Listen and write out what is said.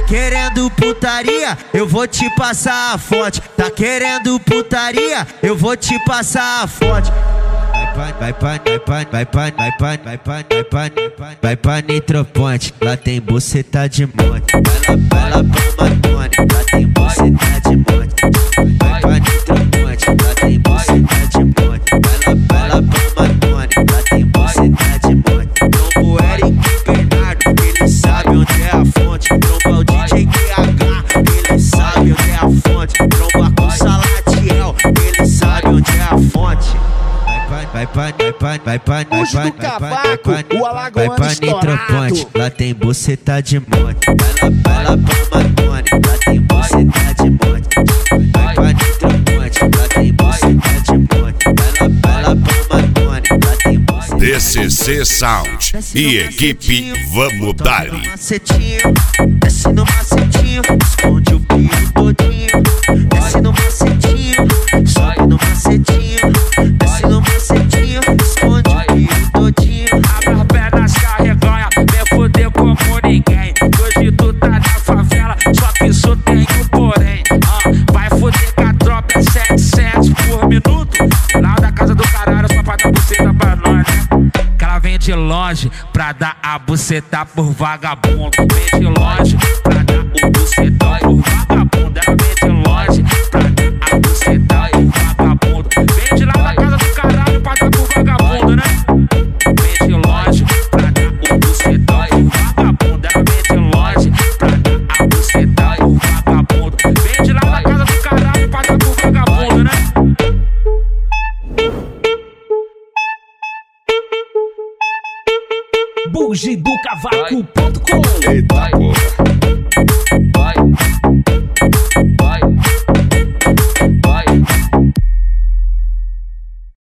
querendo putaria? Eu vou te passar a fonte. Tá querendo putaria? Eu vou te passar a fonte. Vai pra Nitroponte, lá tem buceta de monte. Vai lá pra Matone, lá tem buceta de monte. Vai pra Nitroponte, lá tem buceta de monte. Vai lá pra Matone, lá tem buceta de monte. Trombo Eric Bernardo, ele sabe onde é a fonte. Tromba o DJ QH, ele sabe onde é a fonte. Tromba com Salatiel, ele sabe onde é a fonte. Vai pra Nitroponte, lá tem buceta de monte. Vai lá pra Matone, lá tem buceta de monte. Vai pra Nitroponte, lá tem buceta de monte. Vai lá pra Matone, lá tem buceta de monte. DCC Sound e equipe Vamos Dali. Desce no macetinho, esconde o pio todinho. Desce no macetinho, sobe no macetinho. Desce no macetinho, esconde o pio todinho. Abre as pernas, carreganha, vem foder como ninguém. Hoje tu tá na favela, só que isso tem um porém. Vai foder com a tropa, é 77 por minuto. Lá da casa do caralho, só pra dar buceta pra nós, né? Que ela vem de longe pra dar a buceta por vagabundo. Vem de longe pra dar o bucetão por vagabundo. Ela vem de longe pra dar a buceta por vagabundo. Vem de lá da casa do caralho pra dar por vagabundo, né? Vem de longe pra dar o bucetão por vagabundo. Ela vem de longe pra dar a buceta por vagabundo. Vem de lá da casa do caralho pra dar por vagabundo, né? Bugidocavaco.com. Eita porra.